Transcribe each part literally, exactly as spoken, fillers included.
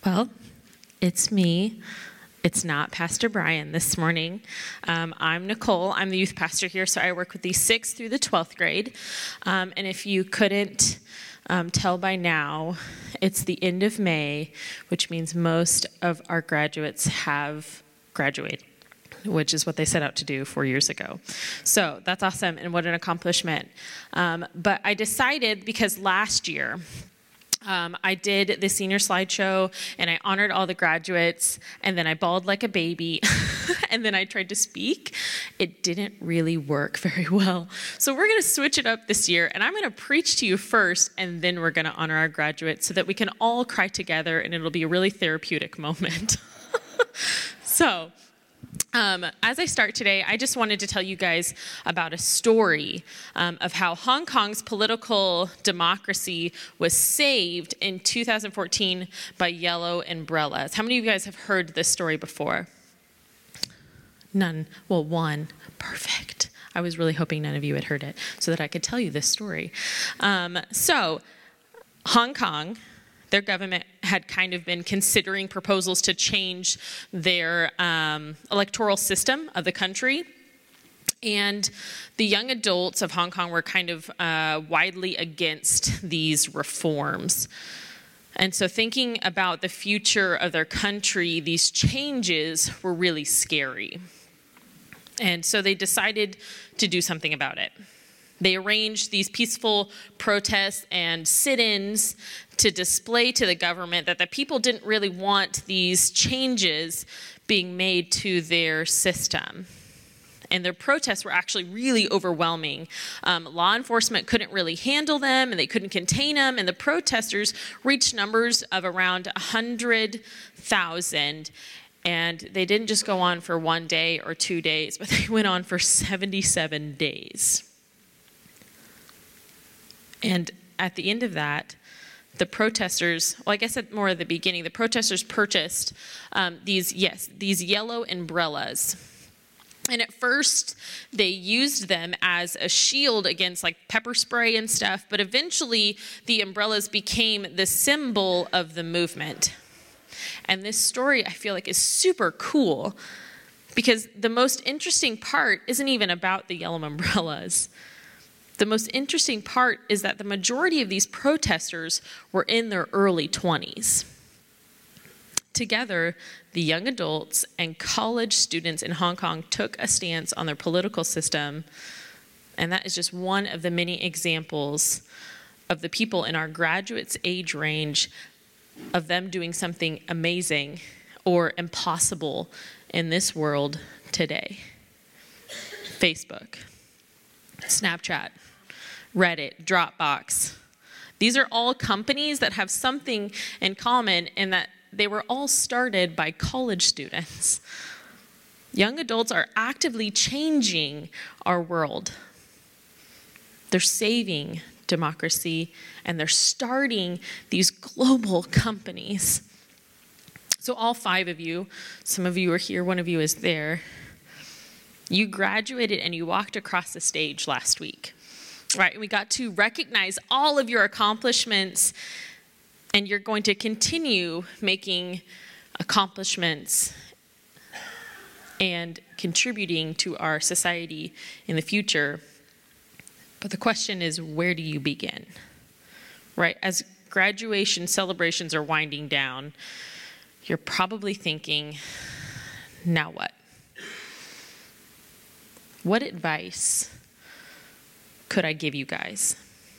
Well, it's me. It's not Pastor Brian this morning. Um, I'm Nicole. I'm the youth pastor here, so I work with the sixth through the twelfth grade. Um, and if you couldn't um, tell by now, it's the end of May, which means most of our graduates have graduated, which is what they set out to do four years ago. So that's awesome, and what an accomplishment. Um, but I decided, because last year, Um, I did the senior slideshow, and I honored all the graduates, and then I bawled like a baby, and then I tried to speak. It didn't really work very well. So we're going to switch it up this year, and I'm going to preach to you first, and then we're going to honor our graduates so that we can all cry together, and it'll be a really therapeutic moment. So Um, as I start today, I just wanted to tell you guys about a story um, of how Hong Kong's political democracy was saved in two thousand fourteen by yellow umbrellas. How many of you guys have heard this story before? None. Well, one. Perfect. I was really hoping none of you had heard it so that I could tell you this story. Um, so, Hong Kong, their government had kind of been considering proposals to change their um, electoral system of the country. And the young adults of Hong Kong were kind of uh, widely against these reforms. And so thinking about the future of their country, these changes were really scary. And so they decided to do something about it. They arranged these peaceful protests and sit-ins to display to the government that the people didn't really want these changes being made to their system. And their protests were actually really overwhelming. Um, law enforcement couldn't really handle them, and they couldn't contain them, and the protesters reached numbers of around one hundred thousand. And they didn't just go on for one day or two days, but they went on for seventy-seven days. And at the end of that, the protesters, well, I guess at more at the beginning, the protesters purchased um, these, yes, these yellow umbrellas. And at first, they used them as a shield against like pepper spray and stuff, but eventually the umbrellas became the symbol of the movement. And this story, I feel like, is super cool because the most interesting part isn't even about the yellow umbrellas. The most interesting part is that the majority of these protesters were in their early twenties. Together, the young adults and college students in Hong Kong took a stance on their political system, and that is just one of the many examples of the people in our graduates' age range of them doing something amazing or impossible in this world today. Facebook, Snapchat, Reddit, Dropbox. These are all companies that have something in common in that they were all started by college students. Young adults are actively changing our world. They're saving democracy, and they're starting these global companies. So all five of you, some of you are here, one of you is there, you graduated and you walked across the stage last week. Right, we got to recognize all of your accomplishments, and you're going to continue making accomplishments and contributing to our society in the future. But the question is, where do you begin? Right, as graduation celebrations are winding down, you're probably thinking, now what? What advice could I give you guys?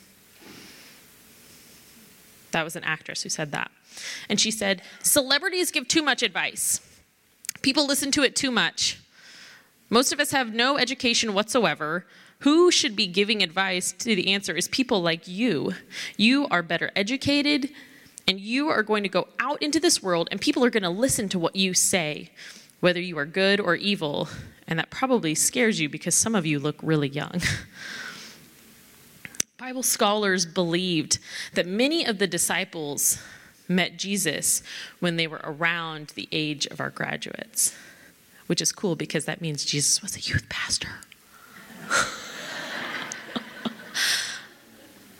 That was an actress who said that. And she said, celebrities give too much advice. People listen to it too much. Most of us have no education whatsoever. Who should be giving advice? To the answer is people like you. You are better educated, and you are going to go out into this world, and people are going to listen to what you say, whether you are good or evil. And that probably scares you because some of you look really young. Bible scholars believed that many of the disciples met Jesus when they were around the age of our graduates, which is cool because that means Jesus was a youth pastor.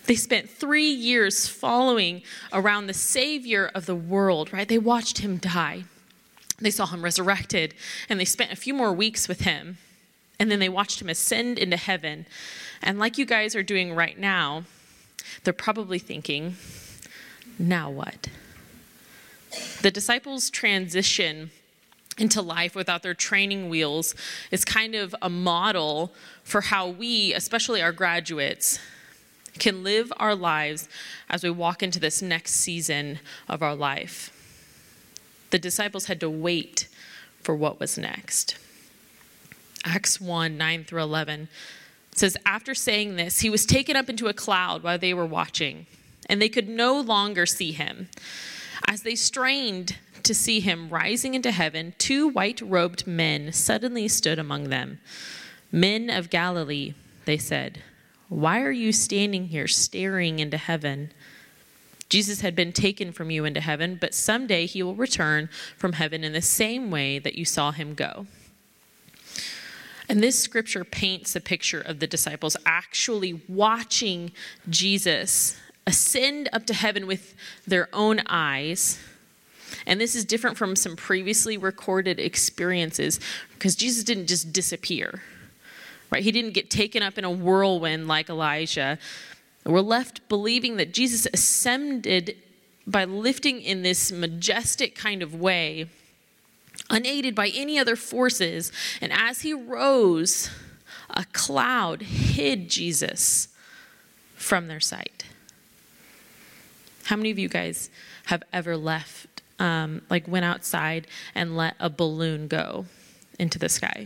They spent three years following around the Savior of the world, right? They watched him die. They saw him resurrected, and they spent a few more weeks with him. And then they watched him ascend into heaven. And like you guys are doing right now, they're probably thinking, now what? The disciples' transition into life without their training wheels is kind of a model for how we, especially our graduates, can live our lives as we walk into this next season of our life. The disciples had to wait for what was next. Acts one, nine through eleven says, after saying this, he was taken up into a cloud while they were watching, and they could no longer see him. As they strained to see him rising into heaven, two white-robed men suddenly stood among them. Men of Galilee, they said, why are you standing here staring into heaven? Jesus had been taken from you into heaven, but someday he will return from heaven in the same way that you saw him go. And this scripture paints a picture of the disciples actually watching Jesus ascend up to heaven with their own eyes. And this is different from some previously recorded experiences because Jesus didn't just disappear, right? He didn't get taken up in a whirlwind like Elijah. We're left believing that Jesus ascended by lifting in this majestic kind of way, unaided by any other forces. And as he rose, a cloud hid Jesus from their sight. How many of you guys have ever left, um, like went outside and let a balloon go into the sky?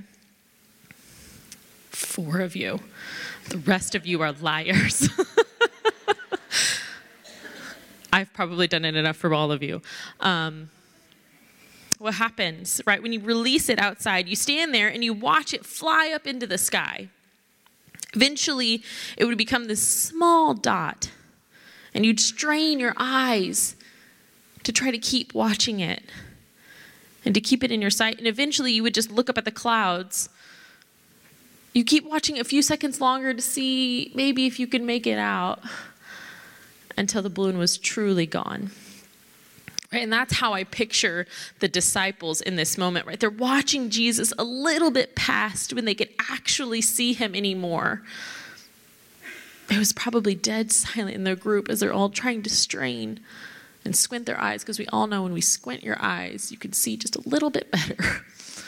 Four of you. The rest of you are liars. I've probably done it enough for all of you. Um, what happens, right? When you release it outside, you stand there and you watch it fly up into the sky. Eventually, it would become this small dot, and you'd strain your eyes to try to keep watching it and to keep it in your sight. And eventually, you would just look up at the clouds. You keep watching a few seconds longer to see maybe if you can make it out until the balloon was truly gone. Right? And that's how I picture the disciples in this moment, right? They're watching Jesus a little bit past when they could actually see him anymore. It was probably dead silent in their group as they're all trying to strain and squint their eyes, because we all know when we squint your eyes, you can see just a little bit better.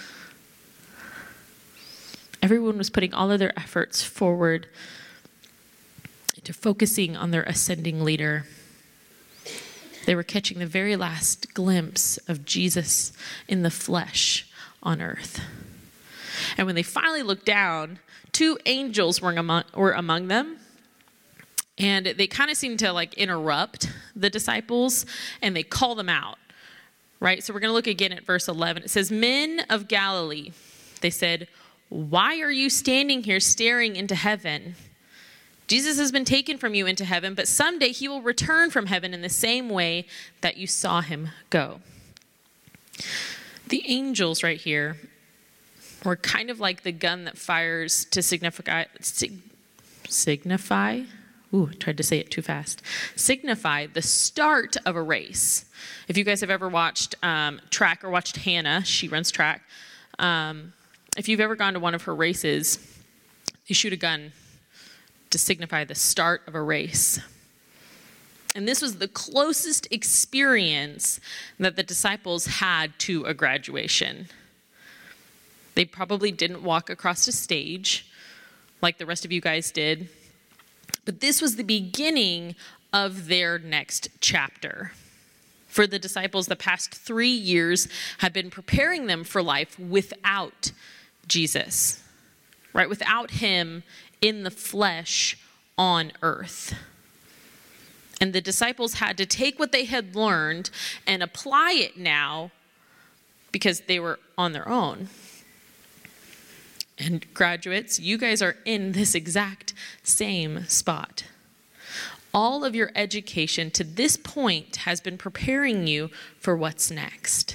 Everyone was putting all of their efforts forward into focusing on their ascending leader. They were catching the very last glimpse of Jesus in the flesh on earth. And when they finally looked down, two angels were among, were among them. And they kind of seemed to like interrupt the disciples, and they call them out, right? So we're going to look again at verse eleven. It says, men of Galilee, they said, why are you standing here staring into heaven? Jesus has been taken from you into heaven, but someday he will return from heaven in the same way that you saw him go. The angels right here were kind of like the gun that fires to signify, sig, signify, ooh, I tried to say it too fast, signify the start of a race. If you guys have ever watched um, track or watched Hannah, she runs track. Um, if you've ever gone to one of her races, you shoot a gun to signify the start of a race. And this was the closest experience that the disciples had to a graduation. They probably didn't walk across a stage like the rest of you guys did, but this was the beginning of their next chapter. For the disciples, the past three years had been preparing them for life without Jesus, right? Without him in the flesh on earth. And the disciples had to take what they had learned and apply it now because they were on their own. And graduates, you guys are in this exact same spot. All of your education to this point has been preparing you for what's next.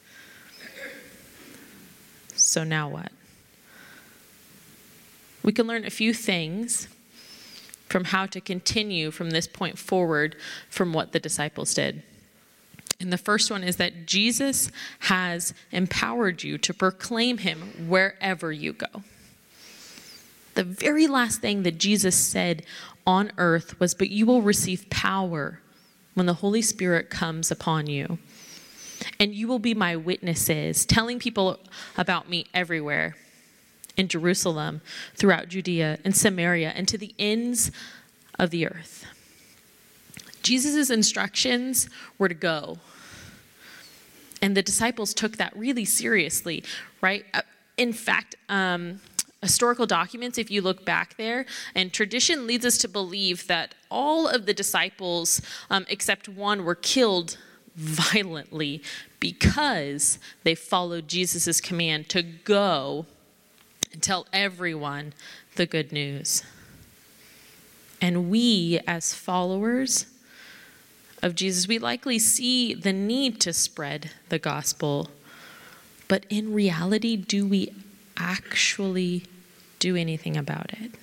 So now what? We can learn a few things from how to continue from this point forward from what the disciples did. And the first one is that Jesus has empowered you to proclaim him wherever you go. The very last thing that Jesus said on earth was, "But you will receive power when the Holy Spirit comes upon you. And you will be my witnesses, telling people about me everywhere, in Jerusalem, throughout Judea and Samaria, and to the ends of the earth." Jesus' instructions were to go. And the disciples took that really seriously, right? In fact, um, historical documents, if you look back there, and tradition leads us to believe that all of the disciples, um, except one, were killed violently because they followed Jesus' command to go and tell everyone the good news. And we, as followers of Jesus, we likely see the need to spread the gospel. But in reality, do we actually do anything about it?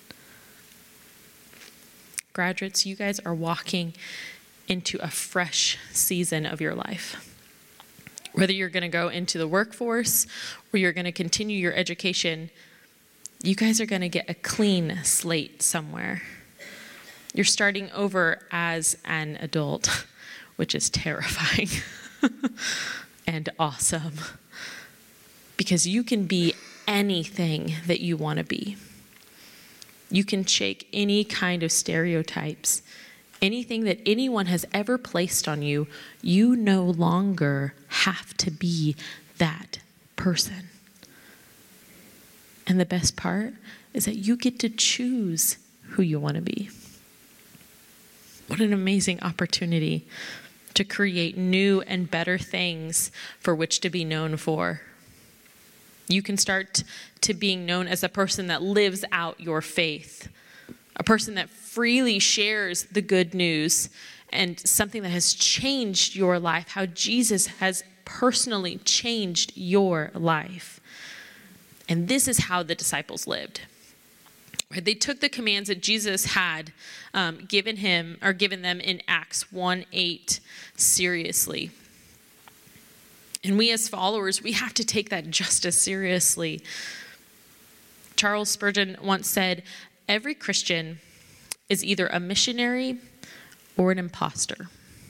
Graduates, you guys are walking into a fresh season of your life. Whether you're going to go into the workforce or you're going to continue your education, you guys are going to get a clean slate somewhere. You're starting over as an adult, which is terrifying and awesome, because you can be anything that you want to be. You can shake any kind of stereotypes. Anything that anyone has ever placed on you, you no longer have to be that person. And the best part is that you get to choose who you want to be. What an amazing opportunity to create new and better things for which to be known for. You can start to being known as a person that lives out your faith, a person that freely shares the good news and something that has changed your life, how Jesus has personally changed your life. And this is how the disciples lived. They took the commands that Jesus had um, given him or given them in Acts one eight seriously. And we as followers, we have to take that just as seriously. Charles Spurgeon once said, "Every Christian is either a missionary or an imposter."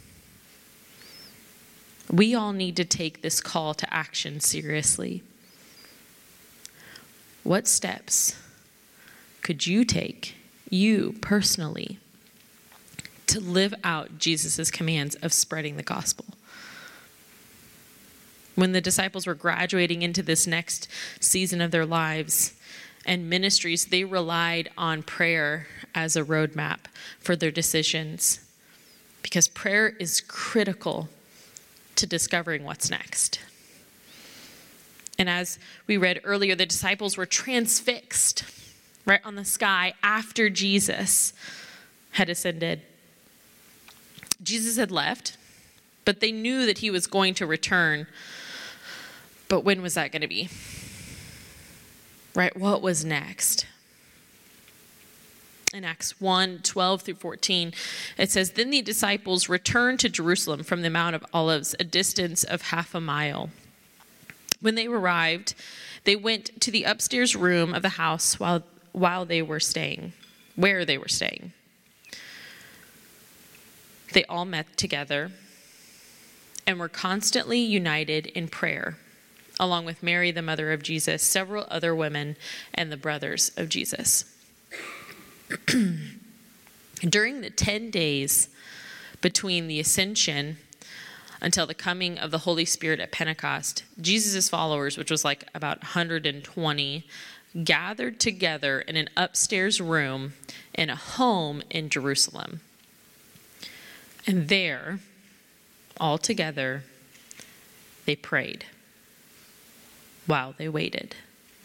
We all need to take this call to action seriously. What steps could you take, you personally, to live out Jesus' commands of spreading the gospel? When the disciples were graduating into this next season of their lives and ministries, they relied on prayer as a roadmap for their decisions, because prayer is critical to discovering what's next. And as we read earlier, the disciples were transfixed right on the sky after Jesus had ascended. Jesus had left, but they knew that he was going to return. But when was that going to be? Right? What was next? In Acts one, twelve through fourteen, it says, "Then the disciples returned to Jerusalem from the Mount of Olives, a distance of half a mile. When they arrived, they went to the upstairs room of the house while while they were staying, where they were staying. They all met together and were constantly united in prayer, along with Mary, the mother of Jesus, several other women, and the brothers of Jesus." During the ten days between the ascension until the coming of the Holy Spirit at Pentecost, Jesus' followers, which was like about one hundred twenty, gathered together in an upstairs room in a home in Jerusalem. And there, all together, they prayed while they waited.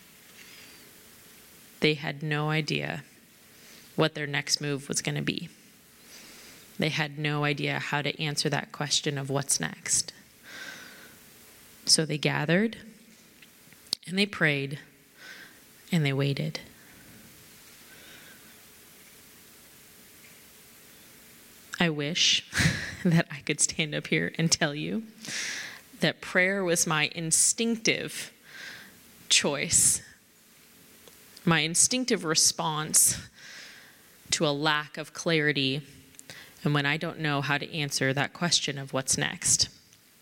They had no idea what their next move was going to be. They had no idea how to answer that question of what's next. So they gathered, and they prayed, and they waited. I wish that I could stand up here and tell you that prayer was my instinctive choice, my instinctive response to a lack of clarity, and when I don't know how to answer that question of what's next.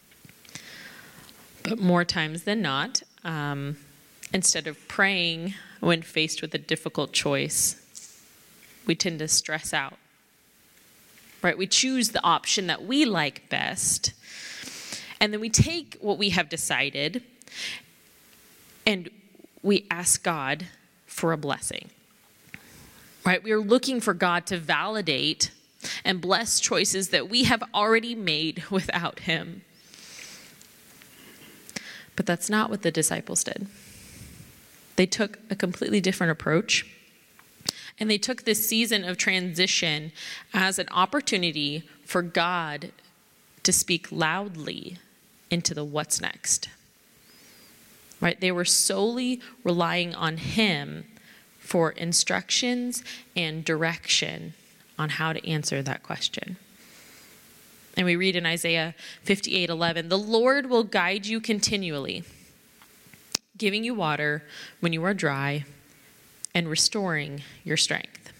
But more times than not, um, instead of praying when faced with a difficult choice, we tend to stress out. Right? We choose the option that we like best, and then we take what we have decided and we ask God for a blessing. Right? We are looking for God to validate and bless choices that we have already made without him. But that's not what the disciples did. They took a completely different approach. And they took this season of transition as an opportunity for God to speak loudly into the what's next. Right? They were solely relying on him for instructions and direction on how to answer that question. And we read in Isaiah fifty-eight eleven, "The Lord will guide you continually, giving you water when you are dry, and restoring your strength."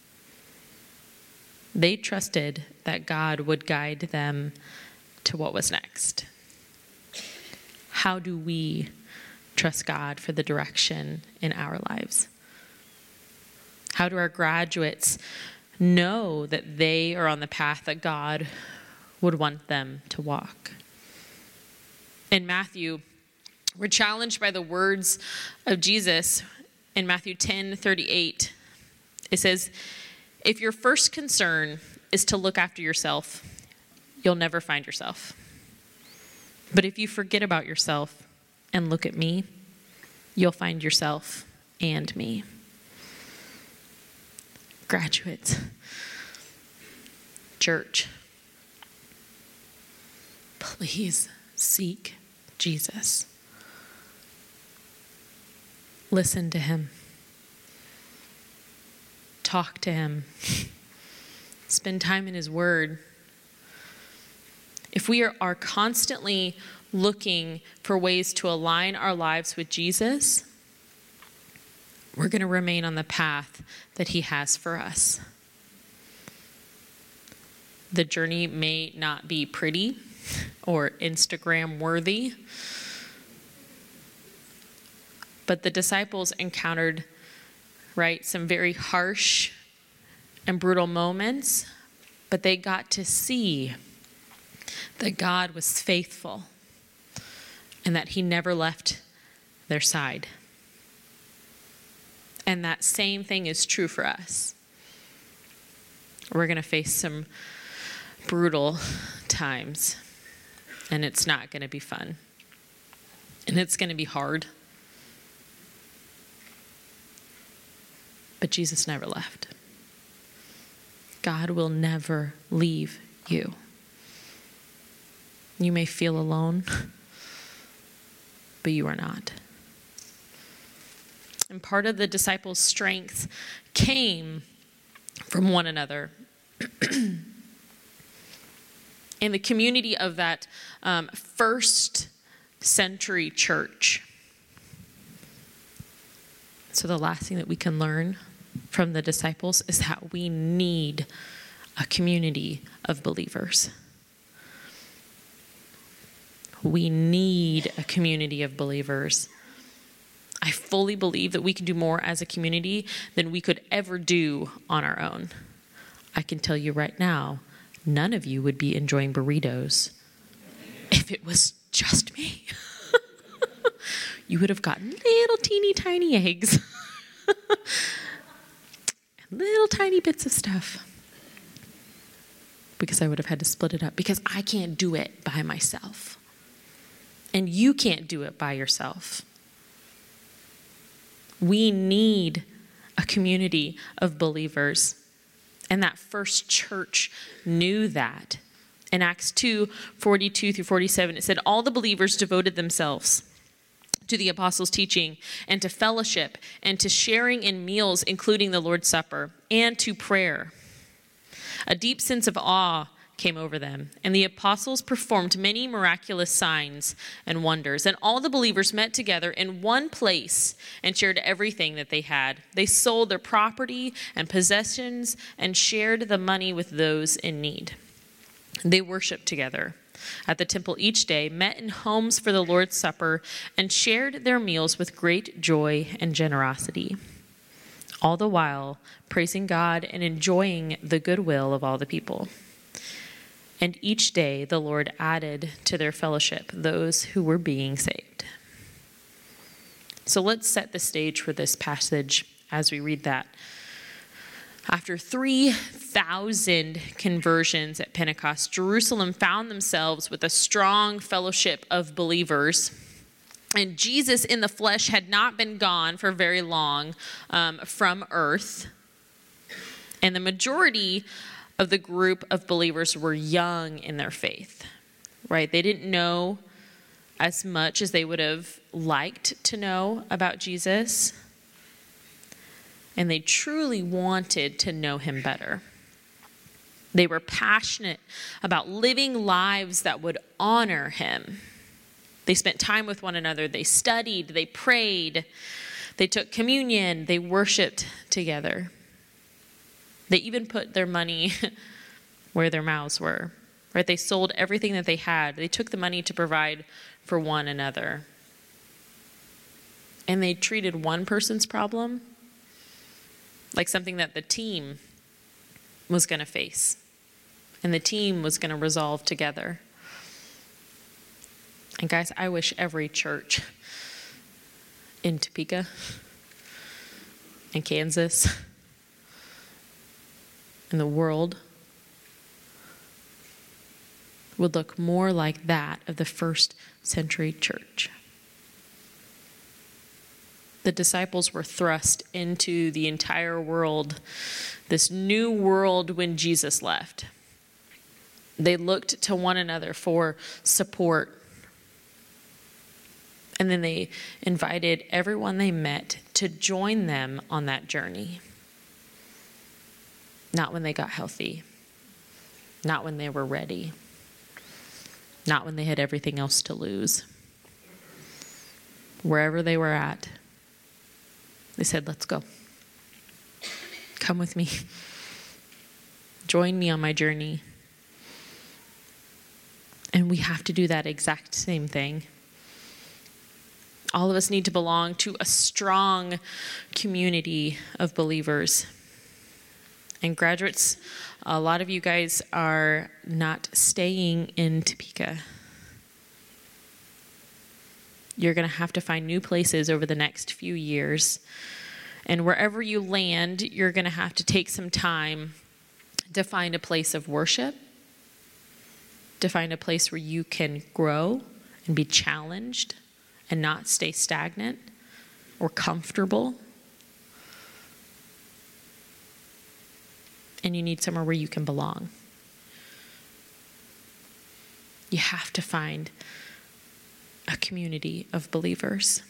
They trusted that God would guide them to what was next. How do we trust God for the direction in our lives? How do our graduates know that they are on the path that God would want them to walk? In Matthew, we're challenged by the words of Jesus. In Matthew ten thirty-eight, it says, "If your first concern is to look after yourself, you'll never find yourself. But if you forget about yourself and look at me, you'll find yourself and me." Graduates, church, please seek Jesus. Listen to him. Talk to him. Spend time in his word. If we are, are constantly looking for ways to align our lives with Jesus, we're going to remain on the path that he has for us. The journey may not be pretty or Instagram worthy, but the disciples encountered, right, some very harsh and brutal moments, but they got to see that God was faithful and that he never left their side. And that same thing is true for us. We're going to face some brutal times, and it's not going to be fun, and it's going to be hard. But Jesus never left. God will never leave you. You may feel alone, but you are not. And part of the disciples' strength came from one another. In the community of that um, first century church. So the last thing that we can learn from the disciples is that we need a community of believers. We need a community of believers. I fully believe that we can do more as a community than we could ever do on our own. I can tell you right now, none of you would be enjoying burritos if it was just me. You would have gotten little teeny tiny eggs. And little tiny bits of stuff. Because I would have had to split it up. Because I can't do it by myself. And you can't do it by yourself. We need a community of believers. And that first church knew that. In Acts two, forty-two through forty-seven, it said, all the believers devoted themselves to the apostles' teaching and to fellowship and to sharing in meals, including the Lord's Supper, and to prayer. A deep sense of awe came over them, and the apostles performed many miraculous signs and wonders. And all the believers met together in one place and shared everything that they had. They sold their property and possessions and shared the money with those in need. They worshiped together at the temple each day, met in homes for the Lord's Supper, and shared their meals with great joy and generosity, all the while praising God and enjoying the goodwill of all the people. And each day the Lord added to their fellowship those who were being saved. So let's set the stage for this passage as we read that. After three thousand conversions at Pentecost, Jerusalem found themselves with a strong fellowship of believers. And Jesus in the flesh had not been gone for very long um, from earth. And the majority of the group of believers were young in their faith, right? They didn't know as much as they would have liked to know about Jesus. And they truly wanted to know him better. They were passionate about living lives that would honor him. They spent time with one another. They studied. They prayed. They took communion. They worshiped together. They even put their money where their mouths were, right? They sold everything that they had. They took the money to provide for one another. And they treated one person's problem like something that the team was going to face. And the team was going to resolve together. And guys, I wish every church in Topeka, in Kansas, in the world would look more like that of the first century church. The disciples were thrust into the entire world, this new world when Jesus left. They looked to one another for support. And then they invited everyone they met to join them on that journey. Not when they got healthy. Not when they were ready. Not when they had everything else to lose. Wherever they were at, they said, let's go. Come with me. Join me on my journey. And we have to do that exact same thing. All of us need to belong to a strong community of believers. And graduates, a lot of you guys are not staying in Topeka. You're going to have to find new places over the next few years. And wherever you land, you're going to have to take some time to find a place of worship, to find a place where you can grow and be challenged and not stay stagnant or comfortable. And you need somewhere where you can belong. You have to find a community of believers.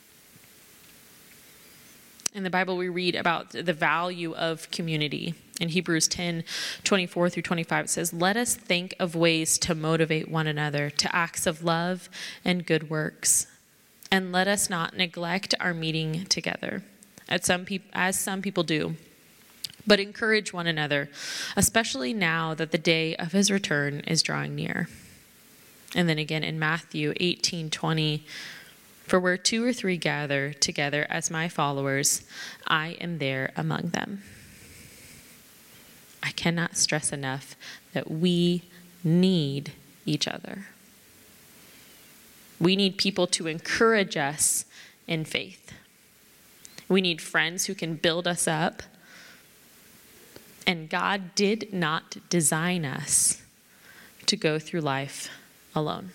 In the Bible, we read about the value of community. In Hebrews ten, twenty-four through twenty-five, it says, let us think of ways to motivate one another to acts of love and good works. And let us not neglect our meeting together, as some, peop- as some people do, but encourage one another, especially now that the day of his return is drawing near. And then again in Matthew eighteen twenty, for where two or three gather together as my followers, I am there among them. I cannot stress enough that we need each other. We need people to encourage us in faith. We need friends who can build us up. And God did not design us to go through life alone.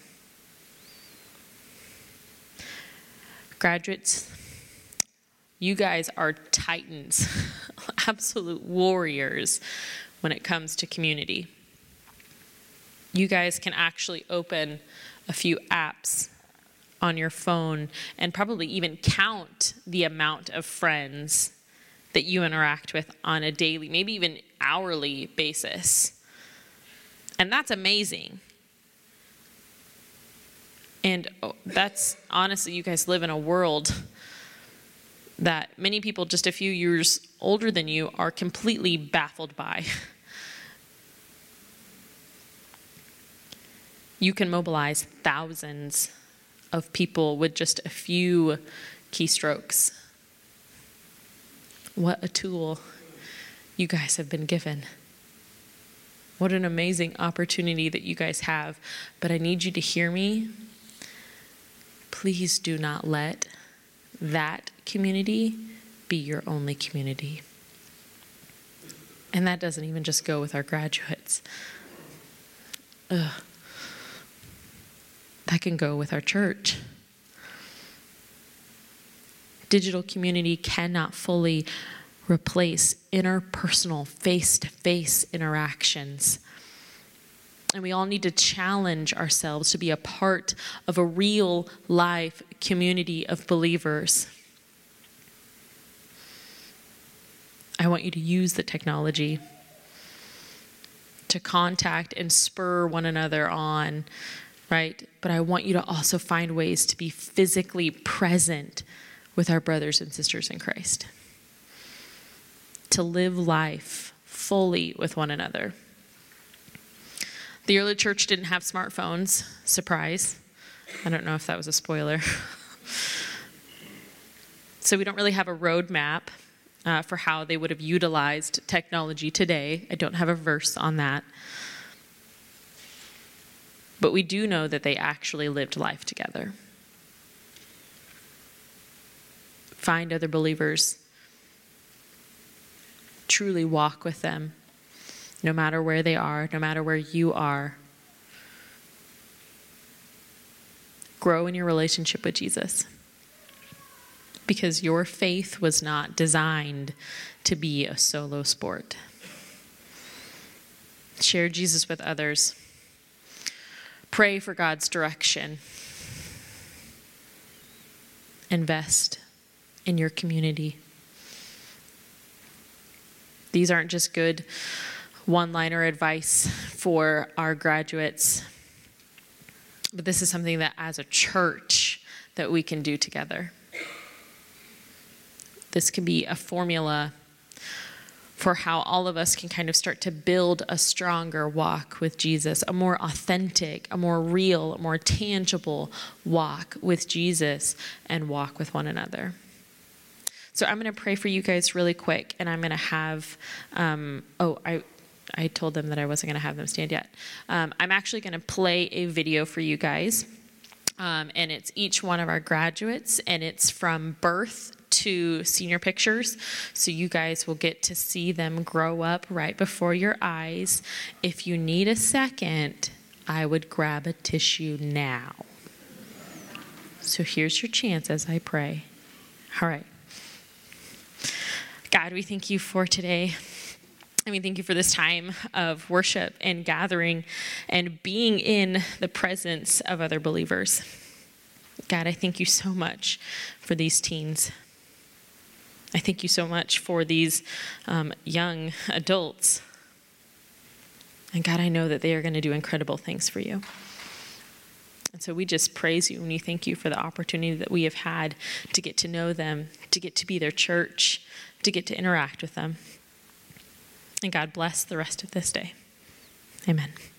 Graduates, you guys are titans, absolute warriors when it comes to community. You guys can actually open a few apps on your phone and probably even count the amount of friends that you interact with on a daily, maybe even hourly basis. And that's amazing. And that's honestly, you guys live in a world that many people just a few years older than you are completely baffled by. You can mobilize thousands of people with just a few keystrokes. What a tool you guys have been given. What an amazing opportunity that you guys have. But I need you to hear me. Please do not let that community be your only community. And that doesn't even just go with our graduates. Ugh. That can go with our church. Digital community cannot fully replace interpersonal, face-to-face interactions. And we all need to challenge ourselves to be a part of a real life community of believers. I want you to use the technology to contact and spur one another on, right? But I want you to also find ways to be physically present with our brothers and sisters in Christ. To live life fully with one another. The early church didn't have smartphones. Surprise. I don't know if that was a spoiler. So we don't really have a roadmap uh, for how they would have utilized technology today. I don't have a verse on that. But we do know that they actually lived life together. Find other believers. Truly walk with them, no matter where they are, no matter where you are. Grow in your relationship with Jesus, because your faith was not designed to be a solo sport. Share Jesus with others. Pray for God's direction. Invest in your community. These aren't just good one-liner advice for our graduates, but this is something that as a church that we can do together. This can be a formula for how all of us can kind of start to build a stronger walk with Jesus, a more authentic, a more real, a more tangible walk with Jesus and walk with one another. So I'm going to pray for you guys really quick, and I'm going to have, um, oh, I I told them that I wasn't going to have them stand yet. Um, I'm actually going to play a video for you guys, um, and it's each one of our graduates, and it's from birth to senior pictures, so you guys will get to see them grow up right before your eyes. If you need a second, I would grab a tissue now. So here's your chance as I pray. All right. God, we thank you for today. And we thank you for this time of worship and gathering and being in the presence of other believers. God, I thank you so much for these teens. I thank you so much for these um, young adults. And God, I know that they are going to do incredible things for you. And so we just praise you and we thank you for the opportunity that we have had to get to know them, to get to be their church, to get to interact with them. And God bless the rest of this day. Amen.